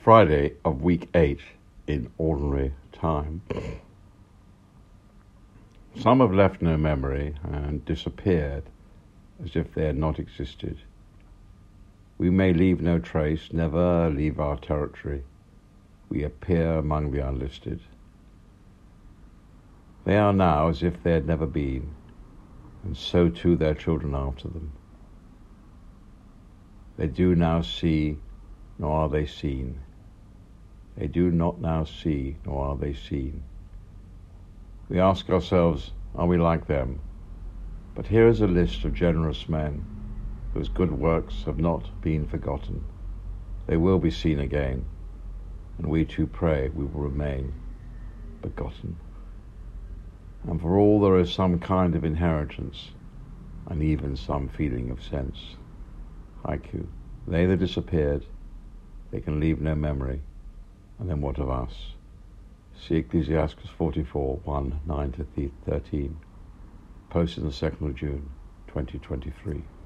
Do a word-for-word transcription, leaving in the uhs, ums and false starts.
Friday of week eight in ordinary time. Some have left no memory and disappeared as if they had not existed. We may leave no trace, never leave our territory. We appear among the unlisted. They are now as if they had never been, and so too their children after them. They do now see, nor are they seen. They do not now see, nor are they seen. We ask ourselves, are we like them? But here is a list of generous men whose good works have not been forgotten. They will be seen again, and we too pray we will remain begotten. And for all there is some kind of inheritance, and even some feeling of sense. Haiku. They that disappeared, they can leave no memory, and then what of us? See Ecclesiastes forty-four, one, nine to thirteen, posted on the second of June, twenty twenty-three.